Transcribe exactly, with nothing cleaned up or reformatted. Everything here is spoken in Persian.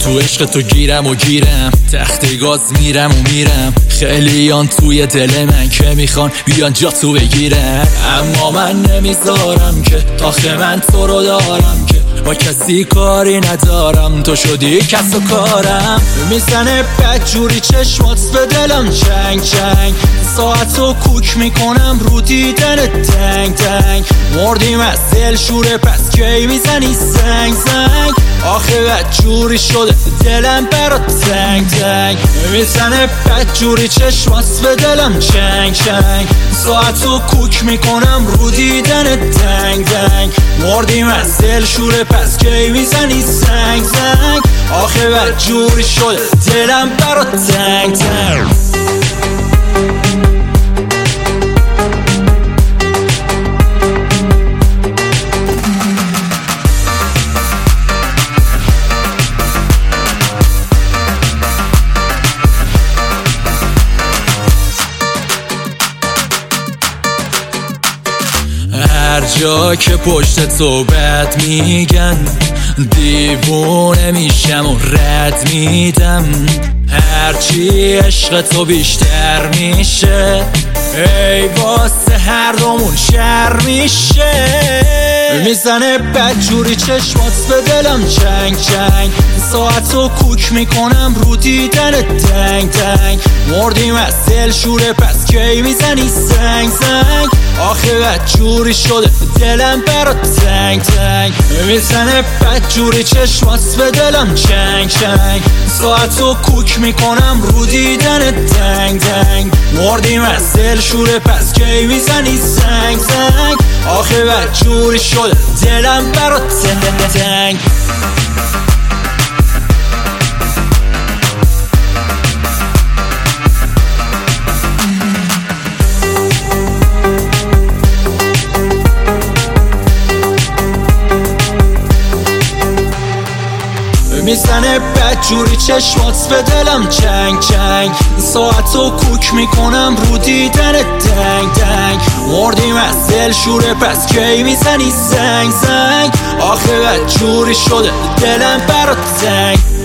تو عشق تو گیرم و گیرم، تخت گاز میرم و میرم. خیلیان توی دل من که میخوان بیان جا تو بگیرن، اما من نمیذارم که آخه من تو رو دارم که با کسی کاری ندارم. تو شدی کس و کارم. میزنه بدجوری چشمات به دلم چنگ چنگ، ساعتو کوک میکنم رو دیدن تنگ تنگ. مردیم از دل شوره پس کی میزنی سنگ سنگ. آخه بدجوری شده دلم برات تنگ تنگ. میزنه بدجوری چشمات به دلم چنگ چنگ، ساعتو کوک میکنم رو دیدن تنگ تنگ. مردیم از دل شوره پس کی میزنی سنگ سنگ. آخه بدجوری شده دلم برات تنگ تنگ. هر جا که پشت تو بد میگن دیوونه میشم و رد میدم. هرچی عشق تو بیشتر میشه ای واسه هر دومون شر میشه. میزنه بدجوری چشمات به دلم چنگ چنگ، ساعتو کوک میکنم رو دیدن تنگ تنگ. مردیم از دل شوره پس کی میزنی سنگ سنگ. آخه بدجوری شده دلم برات تنگ تنگ. میزنه بدجوری چشمات به دلم چنگ چنگ، ساعتو کوک میکنم رو دیدن تنگ تنگ. مردیم از دل شوره پس کی میزنی سنگ سنگ. آخه بدجوری شده دلم برات تنگ تنگ. میزنه بدجوری چشمات به دلم چنگ چنگ، ساعتو کوک میکنم رو دیدن تنگ تنگ. مردیم از دل شوره پس کی میزنی سنگ سنگ. آخه بدجوری شده دلم برات تنگ.